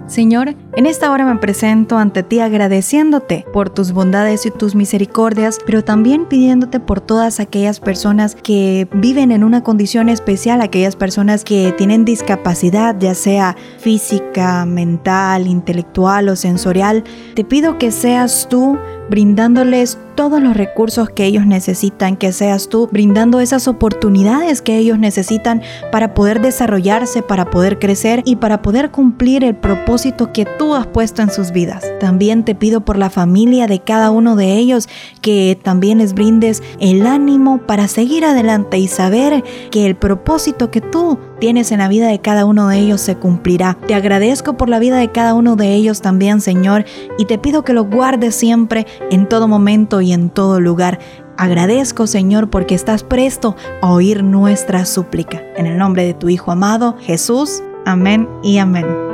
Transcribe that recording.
Señor, en esta hora me presento ante ti agradeciéndote por tus bondades y tus misericordias, pero también pidiéndote por todas aquellas personas que viven en una condición especial, aquellas personas que tienen discapacidad, ya sea física, mental, intelectual o sensorial. Te pido que seas tú brindándoles todos los recursos que ellos necesitan, que seas tú brindando esas oportunidades que ellos necesitan para poder desarrollarse, para poder crecer y para poder cumplir el propósito que tú has puesto en sus vidas. También te pido por la familia de cada uno de ellos, que también les brindes el ánimo para seguir adelante y saber que el propósito que tú tienes en la vida de cada uno de ellos se cumplirá. Te agradezco por la vida de cada uno de ellos también, Señor, y te pido que los guardes siempre, en todo momento y en todo lugar. Agradezco, Señor, porque estás presto a oír nuestra súplica. En el nombre de tu Hijo amado, Jesús. Amén y amén.